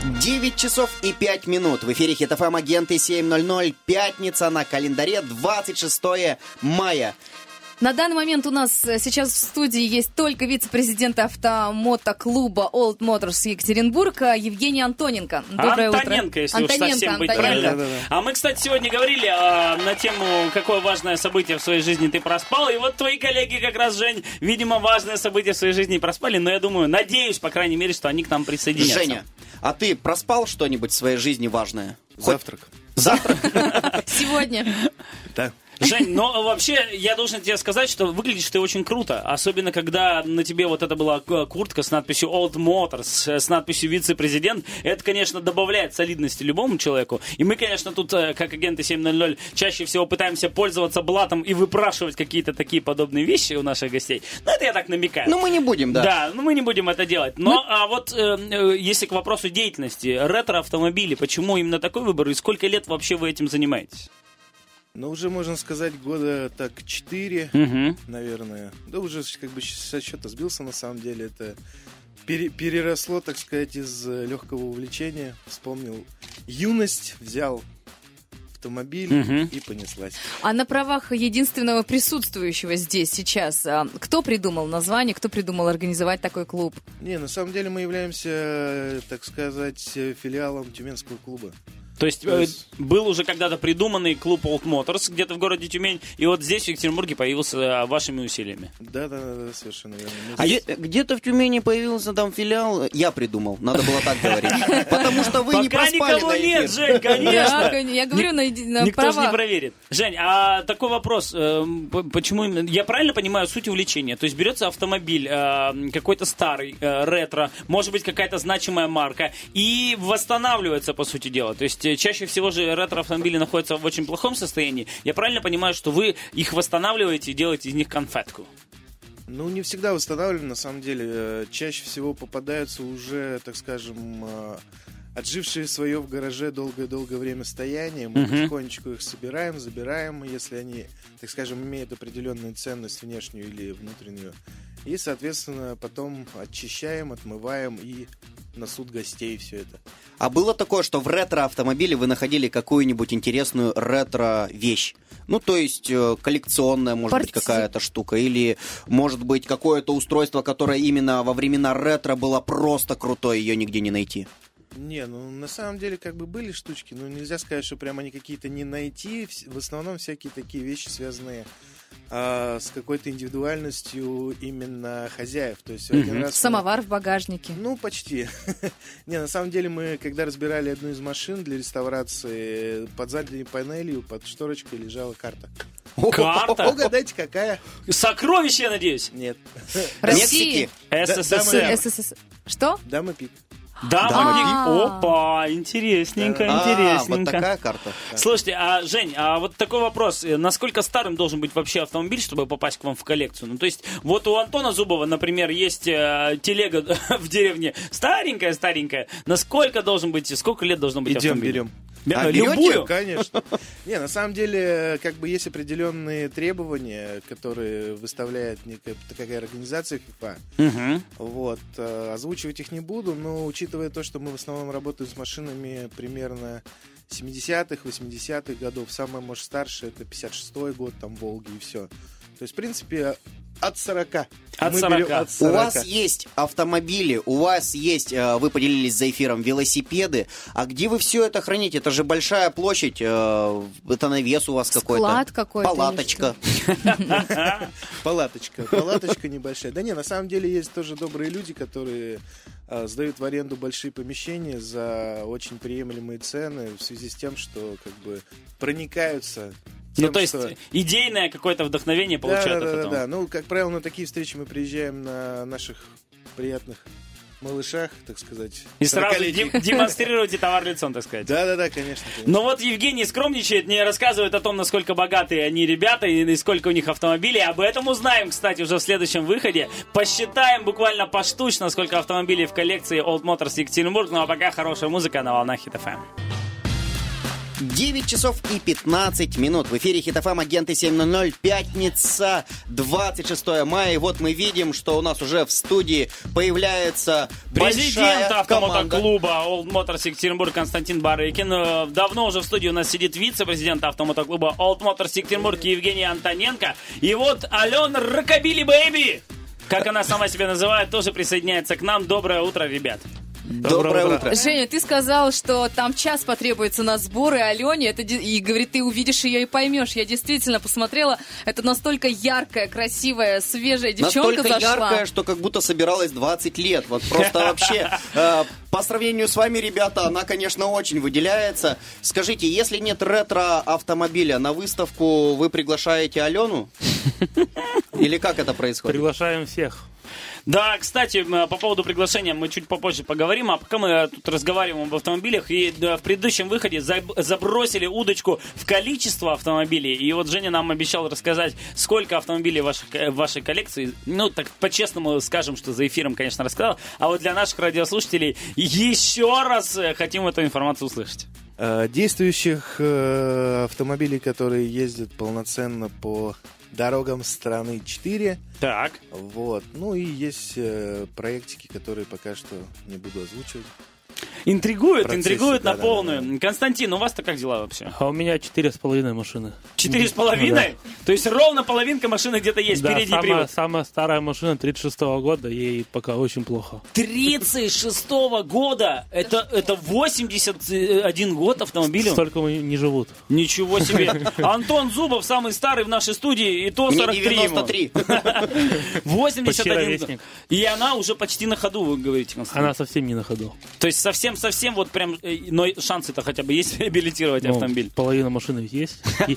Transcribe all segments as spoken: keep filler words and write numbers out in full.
девять часов и пять минут. В эфире Хит эф эм, агенты семь ноль ноль. Пятница, на календаре двадцать шестое мая. На данный момент у нас сейчас в студии есть только вице-президент автомотоклуба Old Motors Екатеринбург Евгений Антоненко. Доброе Антоненко, утро. если Антоненко, уж совсем быть Антоненко. правильно. Да, да, да. А мы, кстати, сегодня говорили а, на тему, какое важное событие в своей жизни ты проспал. И вот твои коллеги как раз, Жень, видимо, важное событие в своей жизни проспали. Но я думаю, надеюсь, по крайней мере, что они к нам присоединятся. Женя, а ты проспал что-нибудь в своей жизни важное? Завтрак. Завтрак? Сегодня. Да. Жень, но вообще я должен тебе сказать, что выглядишь ты очень круто. Особенно, когда на тебе вот это была куртка с надписью Old Motors, с надписью вице-президент. Это, конечно, добавляет солидности любому человеку. И мы, конечно, тут, как агенты семь ноль ноль, чаще всего пытаемся пользоваться блатом и выпрашивать какие-то такие подобные вещи у наших гостей. Но это я так намекаю. Ну, мы не будем, да. Да, ну мы не будем это делать. Но, ну... а вот э, если к вопросу деятельности, ретро-автомобили, почему именно такой выбор и сколько лет вообще вы этим занимаетесь? Ну, уже, можно сказать, года так четыре, угу. наверное. Да уже как бы со счета сбился, на самом деле. Это пере- переросло, так сказать, из легкого увлечения. Вспомнил юность, взял автомобиль угу. и понеслась. А на правах единственного присутствующего здесь сейчас, кто придумал название, кто придумал организовать такой клуб? Не, на самом деле мы являемся, так сказать, филиалом Тюменского клуба. То есть, То есть был уже когда-то придуманный клуб Old Motors где-то в городе Тюмень, и вот здесь, в Екатеринбурге, появился вашими усилиями. Да, да, да, совершенно верно. Мы а здесь... где-то в Тюмени появился там филиал, я придумал, надо было так говорить. Потому что вы не проспали на эфир. Пока никого нет, Жень, конечно. Я говорю, на никто же не проверит. Жень, а такой вопрос, почему именно, я правильно понимаю суть увлечения? То есть берется автомобиль, какой-то старый, ретро, может быть какая-то значимая марка, и восстанавливается, по сути дела. То есть чаще всего же ретро-автомобили находятся в очень плохом состоянии. Я правильно понимаю, что вы их восстанавливаете и делаете из них конфетку? Ну, не всегда восстанавливаем, на самом деле. Чаще всего попадаются уже, так скажем, отжившие свое в гараже долгое-долгое время стояние. Мы uh-huh. потихонечку их собираем, забираем, если они, так скажем, имеют определенную ценность внешнюю или внутреннюю. И, соответственно, потом очищаем, отмываем и на суд гостей все это. А было такое, что в ретро-автомобиле вы находили какую-нибудь интересную ретро-вещь? Ну, то есть коллекционная, может Порти... быть, какая-то штука, или, может быть, какое-то устройство, которое именно во времена ретро было просто крутое, ее нигде не найти? Не, ну, на самом деле, как бы были штучки, но нельзя сказать, что прямо они какие-то не найти. В основном всякие такие вещи, связанные а, с какой-то индивидуальностью именно хозяев. То есть один раз самовар мы... в багажнике. Ну, почти. Не, на самом деле, мы, когда разбирали одну из машин для реставрации, под задней панелью, под шторочкой лежала карта. Карта? Угадайте, какая? Сокровище, я надеюсь? Нет. России. СССР. Что? Дама Пик. Да, да. Опа, интересненько, да. интересненько. А, вот такая карта. Слушайте, а, Жень, а вот такой вопрос. Насколько старым должен быть вообще автомобиль, чтобы попасть к вам в коллекцию? Ну, то есть, вот у Антона Зубова, например, есть э, телега в деревне старенькая-старенькая. Насколько должен быть, сколько лет должно быть Идем, автомобиль? берем. А, любую? Конечно. Не, на самом деле, как бы есть определенные требования, которые выставляет некая такая организация FIFA. Угу. Вот. Озвучивать их не буду, но учитывая то, что мы в основном работаем с машинами примерно семидесятых, восьмидесятых годов, самое, может, старшее, это пятьдесят шестой год, там, Волги и все. То есть, в принципе, от сорока. От сорока. От сорока. У вас есть автомобили, у вас есть, вы поделились за эфиром, велосипеды. А где вы все это храните? Это же большая площадь, это навес у вас какой-то. Склад какой-то. Палаточка. Палаточка. Палаточка небольшая. Да не, на самом деле есть тоже добрые люди, которые сдают в аренду большие помещения за очень приемлемые цены в связи с тем, что как бы проникаются. Тем, ну, то есть, что... идейное какое-то вдохновение получают да, от да, этого. Да, да, ну, как правило, на такие встречи мы приезжаем на наших приятных малышах, так сказать. И сразу дем- демонстрируете товар лицом, так сказать. Да-да-да, конечно, конечно. Но вот Евгений скромничает, не рассказывает о том, насколько богатые они ребята и сколько у них автомобилей. Об этом узнаем, кстати, уже в следующем выходе. Посчитаем буквально поштучно, сколько автомобилей в коллекции Old Motors Екатеринбург. Ну а пока хорошая музыка на волнах Хит эф эм. девять часов и пятнадцать минут. В эфире Хит эф эм, Агенты семь ноль ноль, пятница, двадцать шестое мая. И вот мы видим, что у нас уже в студии появляется президент автомотоклуба клуба Old Motors Екатеринбург Константин Барыкин. Давно уже в студии у нас сидит вице-президент автомотоклуба Old Motors Екатеринбург Евгений Антоненко. И вот Алена Рокобили Бэйби, как она сама себя называет, тоже присоединяется к нам. Доброе утро, ребят. Доброе, Доброе утро. утро. Женя, ты сказал, что там час потребуется на сборы Алене, это, и говорит, ты увидишь ее и поймешь. Я действительно посмотрела, это настолько яркая, красивая, свежая девчонка настолько зашла. Настолько яркая, что как будто собиралась двадцать лет. Вот просто вообще, по сравнению с вами, ребята, она, конечно, очень выделяется. Скажите, если нет ретро-автомобиля, на выставку вы приглашаете Алену? Или как это происходит? Приглашаем всех. Да, кстати, по поводу приглашения мы чуть попозже поговорим, а пока мы тут разговариваем об автомобилях, и в предыдущем выходе забросили удочку в количество автомобилей, и вот Женя нам обещал рассказать, сколько автомобилей в вашей, в вашей коллекции. Ну, так по-честному скажем, что за эфиром, конечно, рассказал, а вот для наших радиослушателей еще раз хотим эту информацию услышать. Действующих автомобилей, которые ездят полноценно по дорогам страны, четыре. Так. Вот. Ну и есть э, проектики, которые пока что не буду озвучивать. Интригует, Процессе, интригует да, на да, полную. да, да. Константин, у вас-то как дела вообще? А у меня четыре с половиной машины. Четыре с половиной? То есть ровно половинка машины где-то есть, да, передний самая, привод. самая старая машина тридцать шестого года, ей пока очень плохо. тридцать шестого года? Это, это восемьдесят один год автомобилю? Столько не живут. Ничего себе. Антон Зубов, самый старый в нашей студии, и то сорок три. девяносто три. восемьдесят один. Ровесник. И она уже почти на ходу, вы говорите, Константин. Она совсем не на ходу. То есть совсем-совсем вот прям, но шансы-то хотя бы есть реабилитировать Ну, автомобиль? Половина машины ведь есть. Есть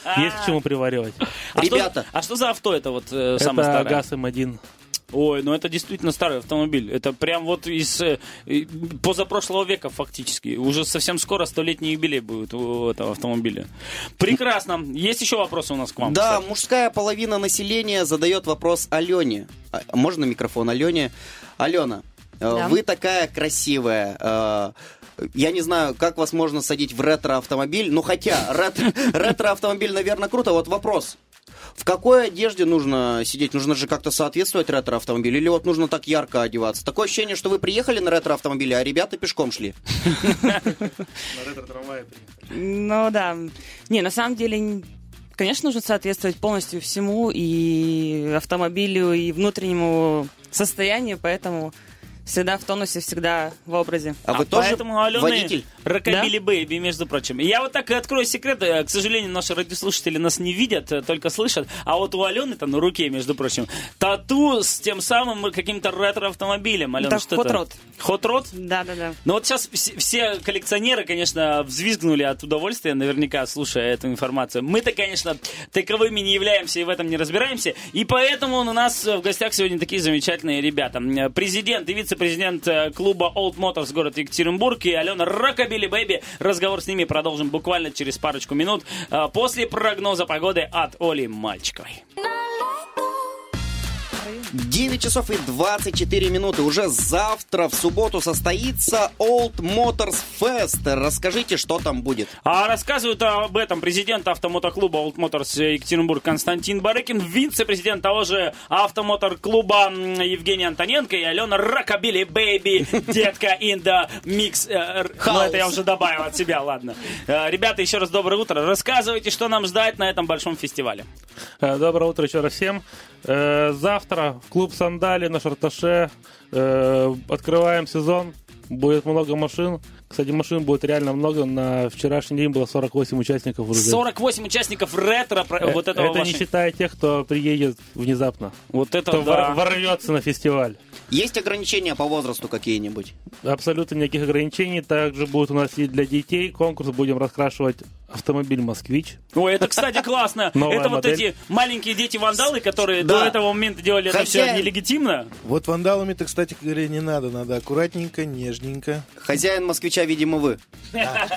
к чему приваривать. А Ребята. Что, а что за авто это вот э, самое Это старое? ГАЗ эм один. Ой, ну это действительно старый автомобиль. Это прям вот из э, позапрошлого века фактически. Уже совсем скоро столетний юбилей будет у этого автомобиля. Прекрасно. Есть еще вопросы у нас к вам? Да, кстати? мужская половина населения задает вопрос Алене. А, можно микрофон Алене? Алена, Да. вы такая красивая. э, Я не знаю, как вас можно садить в ретро-автомобиль. Ну, хотя ретро- ретро-автомобиль, наверное, круто. Вот вопрос. В какой одежде нужно сидеть? Нужно же как-то соответствовать ретро-автомобилю? Или вот нужно так ярко одеваться? Такое ощущение, что вы приехали на ретро-автомобиле, а ребята пешком шли. На ретро-трамвае приехали. Ну да. Не, на самом деле, конечно, нужно соответствовать полностью всему, и автомобилю, и внутреннему состоянию, поэтому всегда в тонусе, всегда в образе. А, А вы тоже поэтому Алены водитель? Рокобили Бэйби, между прочим. Я вот так и открою секрет. К сожалению, наши радиослушатели нас не видят, только слышат. А вот у Алены-то на руке, между прочим, тату с тем самым каким-то ретро-автомобилем. Алена, Это что Hot это? Rod. Hot Rod? Да-да-да. Ну вот сейчас все, все коллекционеры, конечно, взвизгнули от удовольствия, наверняка, слушая эту информацию. Мы-то, конечно, таковыми не являемся и в этом не разбираемся. И поэтому у нас в гостях сегодня такие замечательные ребята. Президент и вице-президент клуба Old Motors город Екатеринбург и Алена Рокобили Бэйби. Разговор с ними продолжим буквально через парочку минут после прогноза погоды от Оли Мальчиковой. девять часов и двадцать четыре минуты. Уже завтра, в субботу, состоится Old Motors Fest. Расскажите, что там будет. А рассказывают об этом президент автомотоклуба Old Motors Екатеринбург Константин Барыкин, вице-президент того же автомотор-клуба Евгений Антоненко и Алена Рокобили Бэйби, детка in the mix. Ну, это я уже добавил от себя, ладно. Ребята, еще раз доброе утро. Рассказывайте, что нам ждать на этом большом фестивале. Доброе утро еще раз всем. Завтра в клуб «Сандали» на Шарташе открываем сезон. Будет много машин. Кстати, машин будет реально много. На вчерашний день было сорок восемь участников уже. сорок восемь участников ретро вот этого Это вашей... не считая тех, кто приедет внезапно. Вот это Кто да. вор- ворвется на фестиваль. Есть ограничения по возрасту какие-нибудь? Абсолютно никаких ограничений. Также будет у нас и для детей конкурс. Будем раскрашивать автомобиль «Москвич». Ой, это, кстати, классно. Новая это вот модель. эти маленькие дети-вандалы, которые Да. до этого момента делали это Хозяин. все нелегитимно. Вот вандалами-то, кстати говоря, не надо. Надо аккуратненько, нежненько. Хозяин «Москвича», видимо, вы. И,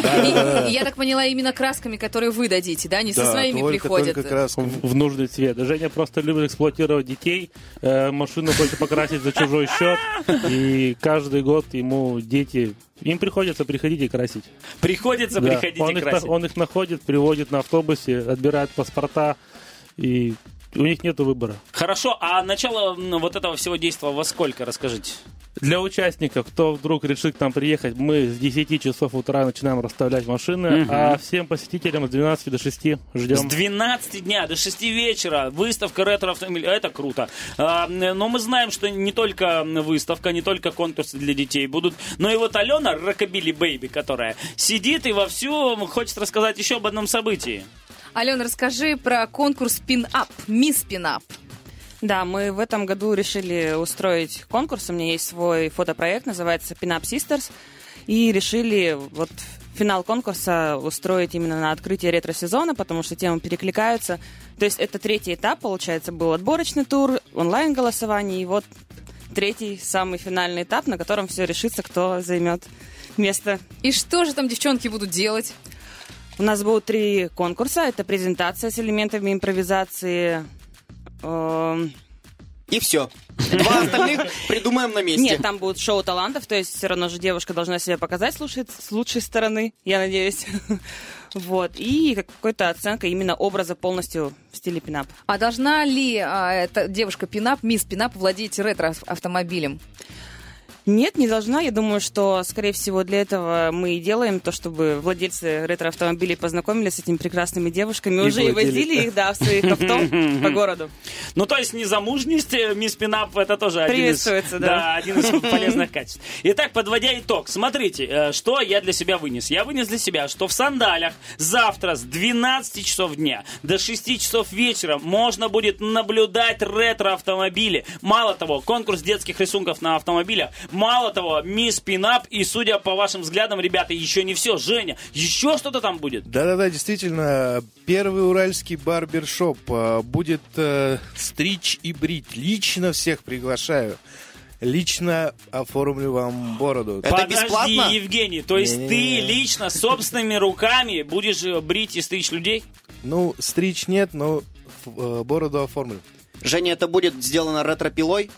и я так поняла, именно красками, которые вы дадите, да? Не со Да, своими только, приходят. только красками. В, в нужный цвет. Женя просто любит эксплуатировать детей. Э, машину хочет покрасить за чужой счет. И каждый год ему дети... Им приходится приходить и красить. Приходится Да. приходить Он и их, на- красить. он их находит, приводит на автобусе, отбирает паспорта. И у них нет выбора. Хорошо, а начало м, вот этого всего действия во сколько, расскажите? Для участников, кто вдруг решит к нам приехать, мы с десяти часов утра начинаем расставлять машины, Мгм. а всем посетителям с двенадцати до шести ждем. С двенадцати дня до шести вечера выставка ретро-автомобилей. Это круто. А, но мы знаем, что не только выставка, не только конкурсы для детей будут, но и вот Алена, Рокобили Бэйби, которая сидит и вовсю хочет рассказать еще об одном событии. Алена, расскажи про конкурс «Пин-ап», «Мисс Пин-ап». Да, мы в этом году решили устроить конкурс. У меня есть свой фотопроект, называется Pin-Up Sisters. И решили вот финал конкурса устроить именно на открытии ретро-сезона, потому что темы перекликаются. То есть это третий этап, получается, был отборочный тур, онлайн-голосование. И вот третий, самый финальный этап, на котором все решится, кто займет место. И что же там девчонки будут делать? У нас будут три конкурса. Это презентация с элементами импровизации. эм, И все. Два остальных придумаем на месте. Нет, там будет шоу талантов, то есть все равно же девушка должна себя показать с лучшей, с лучшей стороны, я надеюсь. Вот. И какая-то оценка именно образа полностью в стиле пинап. А должна ли а, эта девушка Пинап, мисс Пинап, владеть ретро-автомобилем? Нет, не должна. Я думаю, что, скорее всего, для этого мы и делаем то, чтобы владельцы ретро-автомобилей познакомились с этими прекрасными девушками, И уже и владели. возили их, да, в своих авто по городу. Ну, то есть незамужность, э, мисс Пинап, это тоже один из, Приветствуется, да. один из полезных качеств. Итак, подводя итог, смотрите, э, что я для себя вынес. Я вынес для себя, что в сандалях завтра с двенадцати часов дня до шести часов вечера можно будет наблюдать ретро-автомобили. Мало того, конкурс детских рисунков на автомобилях. Мало того, мисс Пинап. И, судя по вашим взглядам, ребята, еще не все. Женя, еще что-то там будет? Да-да-да, действительно, первый уральский барбершоп а, будет э, стричь и брить. Лично всех приглашаю. Лично оформлю вам бороду. Это Подожди, бесплатно? Евгений, то есть Не-не-не. ты лично собственными руками будешь э, брить и стричь людей? Ну, стричь нет, но ф- э, бороду оформлю. Женя, это будет сделано ретро-пилой,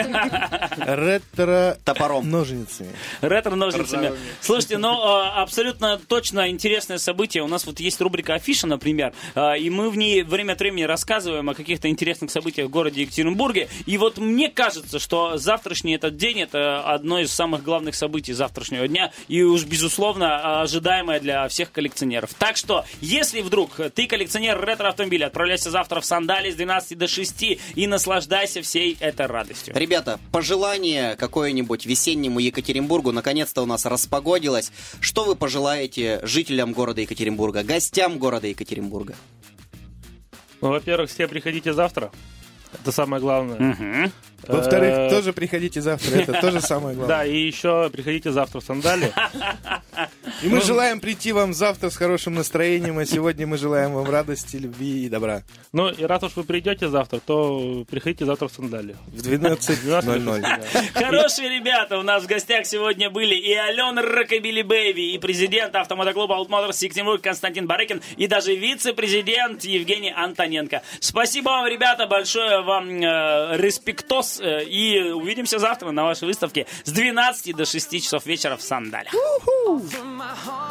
Ретро топором. ножницами. Ретро-ножницами. Слушайте, ну, э, абсолютно точно интересное событие. У нас вот есть рубрика «Афиша», например, э, и мы в ней время от времени рассказываем о каких-то интересных событиях в городе Екатеринбурге. И вот мне кажется, что завтрашний этот день — это одно из самых главных событий завтрашнего дня, и уж, безусловно, ожидаемое для всех коллекционеров. Так что, если вдруг ты коллекционер ретро-автомобиля, отправляйся завтра в сандали с двенадцати до шести и наслаждайся всей этой радостью. Ребята, пожелание какое-нибудь весеннему Екатеринбургу. Наконец-то у нас распогодилось. Что вы пожелаете жителям города Екатеринбурга, гостям города Екатеринбурга? Ну, во-первых, все приходите завтра. Это самое главное. Мгм. Во-вторых, Э, тоже приходите завтра. Это тоже самое главное. Да, и еще приходите завтра в сандали. И мы желаем прийти вам завтра с хорошим настроением, а сегодня мы желаем вам радости, любви и добра. Ну, и раз уж вы придете завтра, то приходите завтра в сандали. В двенадцать ноль ноль. Хорошие ребята, у нас в гостях сегодня были и Алена Рокобили Бэйби, и президент автомотоклуба Old Motors Екатеринбург Константин Барыкин, и даже вице-президент Евгений Антоненко. Спасибо вам, ребята, большое вам э, респектос, э, и увидимся завтра на вашей выставке с двенадцати до шести часов вечера в сандалях. My heart